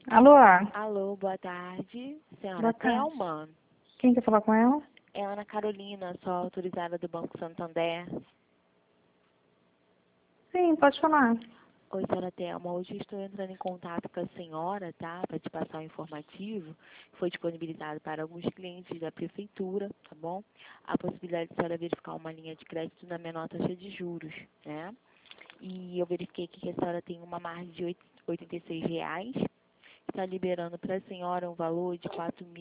Alô? Alô, boa tarde. Boa Senhora tarde. Thelma. Quem quer falar com ela? É Ana Carolina, sou autorizada do Banco Santander. Sim, pode falar. Oi, senhora Thelma. Hoje estou entrando em contato com a senhora, tá? Para te passar um informativo que foi disponibilizado para alguns clientes da prefeitura, tá bom? A possibilidade de a senhora verificar uma linha de crédito na menor taxa de juros, né? E eu verifiquei aqui que a senhora tem uma margem de R$ 86. Está liberando para a senhora um valor de R$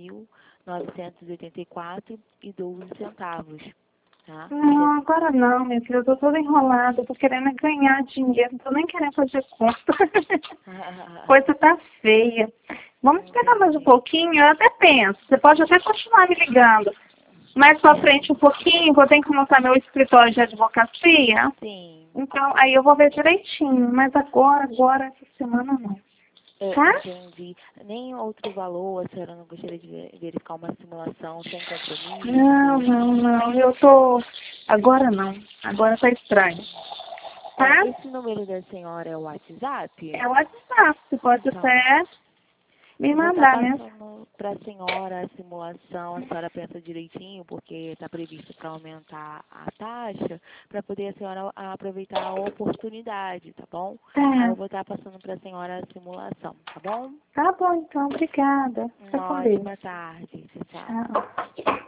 4.984,12, tá? Não, agora não, minha filha. Eu tô toda enrolada. Eu tô querendo ganhar dinheiro. Não tô nem querendo fazer conta. Coisa tá feia. Vamos esperar mais um Entendi. pouquinho? Eu até penso. Você pode até continuar me ligando. Mais pra frente um pouquinho, vou ter que montar meu escritório de advocacia. Sim, Então, aí eu vou ver direitinho. Mas agora, essa semana não. eu Tá? entendi. Nem outro valor, a senhora não gostaria de verificar uma simulação sem Não, compromisso? não, não. Eu tô. Agora não. Agora tá estranho. Tá? Esse número da senhora é o WhatsApp? É o WhatsApp. Você pode Então, até me eu vou estar mandar, né? passando para a senhora a simulação, a senhora pensa direitinho, porque está previsto para aumentar a taxa, para poder a senhora aproveitar a oportunidade, tá bom? Aí eu Tá. vou estar passando para a senhora a simulação, tá bom? Tá bom, então. Obrigada. Fica Uma com Deus. ótima tarde. Tchau, tchau. Tchau.